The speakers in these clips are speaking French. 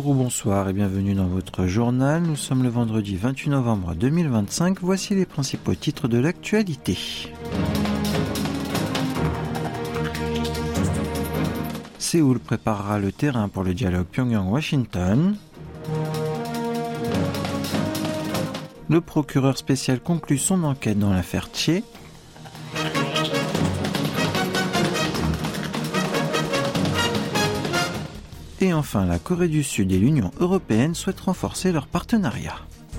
Bonjour ou bonsoir et bienvenue dans votre journal. Nous sommes le vendredi 28 novembre 2025. Voici les principaux titres de l'actualité. Séoul préparera le terrain pour le dialogue Pyongyang-Washington. Le procureur spécial conclut son enquête dans l'affaire Tché. Et enfin, la Corée du Sud et l'Union européenne souhaitent renforcer leur partenariat.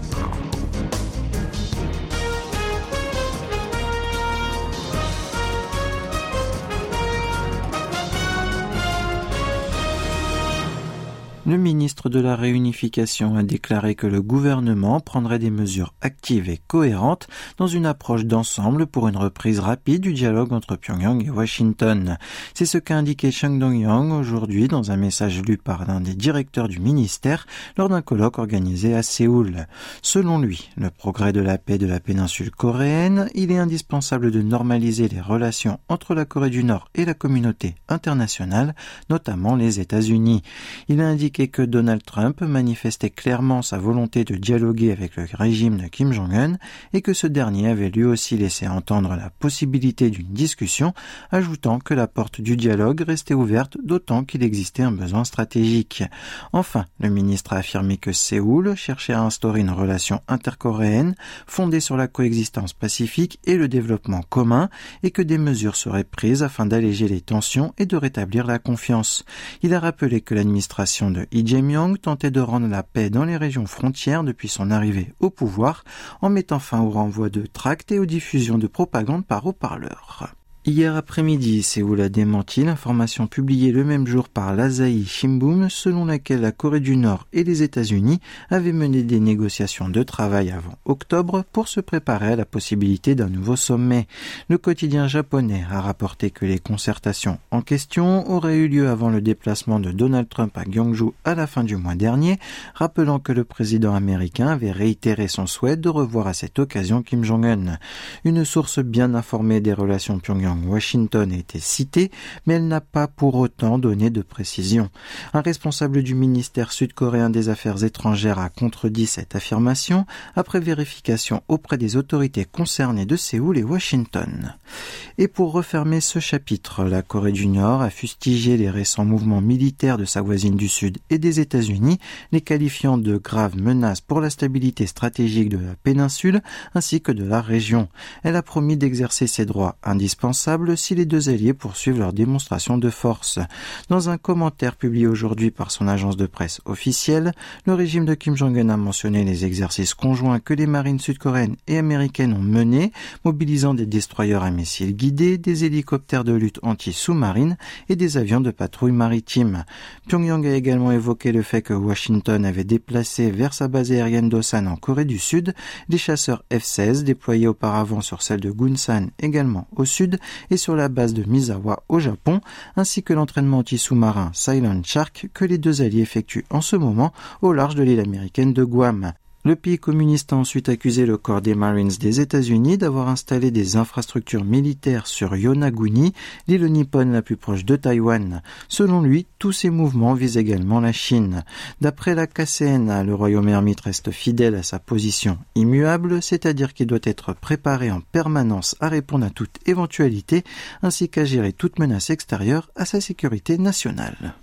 Le ministre de la Réunification a déclaré que le gouvernement prendrait des mesures actives et cohérentes dans une approche d'ensemble pour une reprise rapide du dialogue entre Pyongyang et Washington. C'est ce qu'a indiqué Chung Dong-yang aujourd'hui dans un message lu par l'un des directeurs du ministère lors d'un colloque organisé à Séoul. Selon lui, le progrès de la paix de la péninsule coréenne, il est indispensable de normaliser les relations entre la Corée du Nord et la communauté internationale, notamment les États-Unis. Il a indiqué que Donald Trump manifestait clairement sa volonté de dialoguer avec le régime de Kim Jong-un et que ce dernier avait lui aussi laissé entendre la possibilité d'une discussion, ajoutant que la porte du dialogue restait ouverte d'autant qu'il existait un besoin stratégique. Enfin, le ministre a affirmé que Séoul cherchait à instaurer une relation intercoréenne fondée sur la coexistence pacifique et le développement commun et que des mesures seraient prises afin d'alléger les tensions et de rétablir la confiance. Il a rappelé que l'administration de Lee Jae-myung tentait de rendre la paix dans les régions frontières depuis son arrivée au pouvoir en mettant fin au renvoi de tracts et aux diffusions de propagande par haut-parleurs. Hier après-midi, Séoul a démenti l'information publiée le même jour par l'Asahi Shimbun selon laquelle la Corée du Nord et les États-Unis avaient mené des négociations de travail avant octobre pour se préparer à la possibilité d'un nouveau sommet. Le quotidien japonais a rapporté que les concertations en question auraient eu lieu avant le déplacement de Donald Trump à Gyeongju à la fin du mois dernier, rappelant que le président américain avait réitéré son souhait de revoir à cette occasion Kim Jong-un. Une source bien informée des relations Pyongyang-Washington a été citée, mais elle n'a pas pour autant donné de précision. Un responsable du ministère sud-coréen des Affaires étrangères a contredit cette affirmation après vérification auprès des autorités concernées de Séoul et Washington. Et pour refermer ce chapitre, la Corée du Nord a fustigé les récents mouvements militaires de sa voisine du Sud et des États-Unis, les qualifiant de graves menaces pour la stabilité stratégique de la péninsule ainsi que de la région. Elle a promis d'exercer ses droits indispensables si les deux alliés poursuivent leur démonstration de force. Dans un commentaire publié aujourd'hui par son agence de presse officielle, le régime de Kim Jong-un a mentionné les exercices conjoints que les marines sud-coréennes et américaines ont menés, mobilisant des destroyers à missiles guidés, des hélicoptères de lutte anti-sous-marine et des avions de patrouille maritime. Pyongyang a également évoqué le fait que Washington avait déplacé vers sa base aérienne d'Osan en Corée du Sud des chasseurs F-16 déployés auparavant sur celle de Gunsan également au sud et sur la base de Misawa au Japon, ainsi que l'entraînement anti-sous-marin Silent Shark que les deux alliés effectuent en ce moment au large de l'île américaine de Guam. Le pays communiste a ensuite accusé le corps des Marines des États-Unis d'avoir installé des infrastructures militaires sur Yonaguni, l'île nippone la plus proche de Taïwan. Selon lui, tous ces mouvements visent également la Chine. D'après la KCNA, le royaume ermite reste fidèle à sa position immuable, c'est-à-dire qu'il doit être préparé en permanence à répondre à toute éventualité, ainsi qu'à gérer toute menace extérieure à sa sécurité nationale.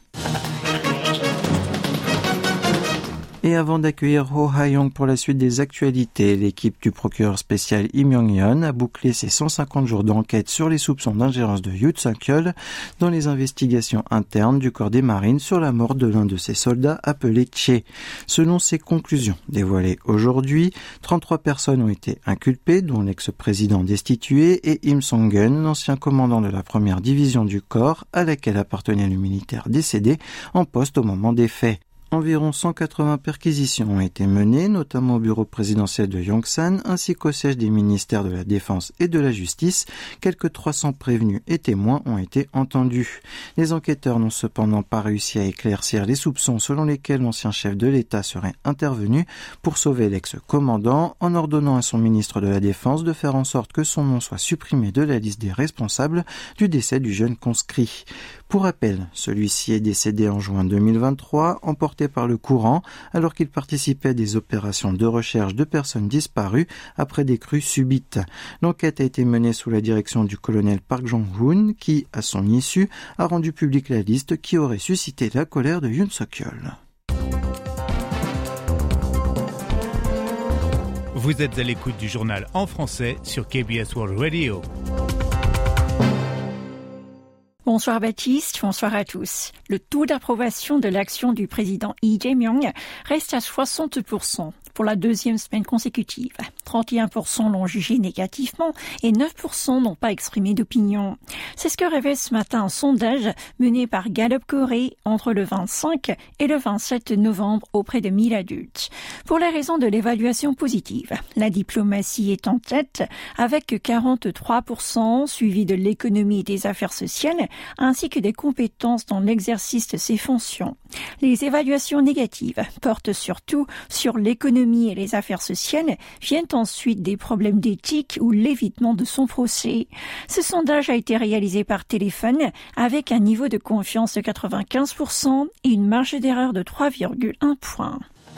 Et avant d'accueillir Oh Ha-young pour la suite des actualités, l'équipe du procureur spécial Im Yong-yeon a bouclé ses 150 jours d'enquête sur les soupçons d'ingérence de Yoon Suk-yeol dans les investigations internes du corps des marines sur la mort de l'un de ses soldats appelé Tché. Selon ses conclusions dévoilées aujourd'hui, 33 personnes ont été inculpées, dont l'ex-président destitué et Im Song-gun, l'ancien commandant de la première division du corps à laquelle appartenait le militaire décédé en poste au moment des faits. Environ 180 perquisitions ont été menées, notamment au bureau présidentiel de Yongsan, ainsi qu'au siège des ministères de la Défense et de la Justice. Quelques 300 prévenus et témoins ont été entendus. Les enquêteurs n'ont cependant pas réussi à éclaircir les soupçons selon lesquels l'ancien chef de l'État serait intervenu pour sauver l'ex-commandant en ordonnant à son ministre de la Défense de faire en sorte que son nom soit supprimé de la liste des responsables du décès du jeune conscrit. Pour rappel, celui-ci est décédé en juin 2023, emporté emporté par le courant alors qu'il participait à des opérations de recherche de personnes disparues après des crues subites. L'enquête a été menée sous la direction du colonel Park Jong-hoon qui, à son issue, a rendu publique la liste qui aurait suscité la colère de Yoon Suk-yeol. Vous êtes à l'écoute du journal en français sur KBS World Radio. Bonsoir Baptiste, bonsoir à tous. Le taux d'approbation de l'action du président Lee Jae-myung reste à 60% pour la deuxième semaine consécutive. 31% l'ont jugé négativement et 9% n'ont pas exprimé d'opinion. C'est ce que révèle ce matin un sondage mené par Gallup Corée entre le 25 et le 27 novembre auprès de 1000 adultes. Pour les raisons de l'évaluation positive, la diplomatie est en tête avec 43%, suivi de l'économie et des affaires sociales, ainsi que des compétences dans l'exercice de ses fonctions. Les évaluations négatives portent surtout sur l'économie et les affaires sociales, viennent ensuite des problèmes d'éthique ou l'évitement de son procès. Ce sondage a été réalisé par téléphone avec un niveau de confiance de 95% et une marge d'erreur de 3,1 points.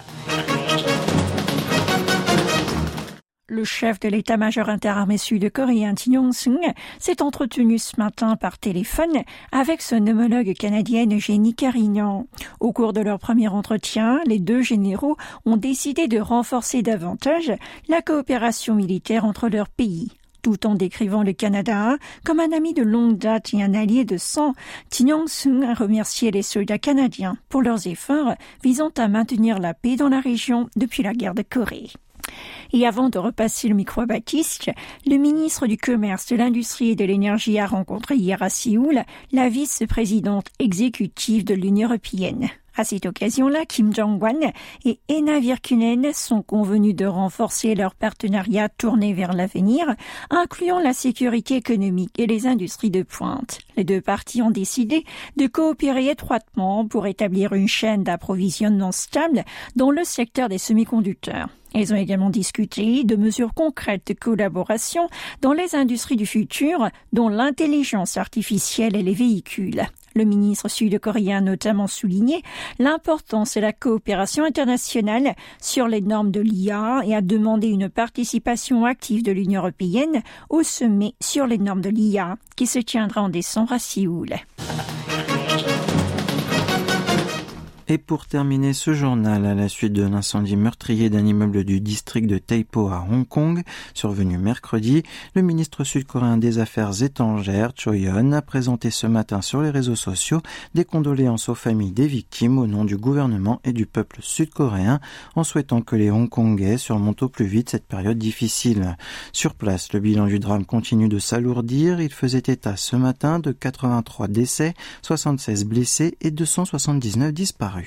Le chef de l'état-major interarmé sud-coréen Kim Jong-sung s'est entretenu ce matin par téléphone avec son homologue canadienne Jenny Carignan. Au cours de leur premier entretien, les deux généraux ont décidé de renforcer davantage la coopération militaire entre leurs pays. Tout en décrivant le Canada comme un ami de longue date et un allié de sang, Kim Jong-sung a remercié les soldats canadiens pour leurs efforts visant à maintenir la paix dans la région depuis la guerre de Corée. Et avant de repasser le micro à Baptiste, le ministre du Commerce, de l'Industrie et de l'Énergie a rencontré hier à Séoul la vice-présidente exécutive de l'Union européenne. À cette occasion-là, Kim Jong-un et Henna Virkkunen sont convenus de renforcer leur partenariat tourné vers l'avenir, incluant la sécurité économique et les industries de pointe. Les deux parties ont décidé de coopérer étroitement pour établir une chaîne d'approvisionnement stable dans le secteur des semi-conducteurs. Ils ont également discuté de mesures concrètes de collaboration dans les industries du futur, dont l'intelligence artificielle et les véhicules. Le ministre sud-coréen a notamment souligné l'importance de la coopération internationale sur les normes de l'IA et a demandé une participation active de l'Union européenne au sommet sur les normes de l'IA qui se tiendra en décembre à Séoul. Et pour terminer ce journal, à la suite de l'incendie meurtrier d'un immeuble du district de Taepo à Hong Kong, survenu mercredi, le ministre sud-coréen des Affaires étrangères, Cho Yeon, a présenté ce matin sur les réseaux sociaux des condoléances aux familles des victimes au nom du gouvernement et du peuple sud-coréen, en souhaitant que les Hongkongais surmontent au plus vite cette période difficile. Sur place, le bilan du drame continue de s'alourdir. Il faisait état ce matin de 83 décès, 76 blessés et 279 disparus.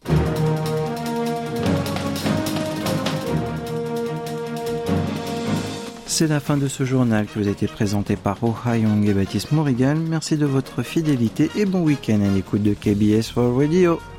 C'est la fin de ce journal qui vous a été présenté par Oh Ha-young et Baptiste Morrigan. Merci de votre fidélité et bon week-end à l'écoute de KBS World Radio.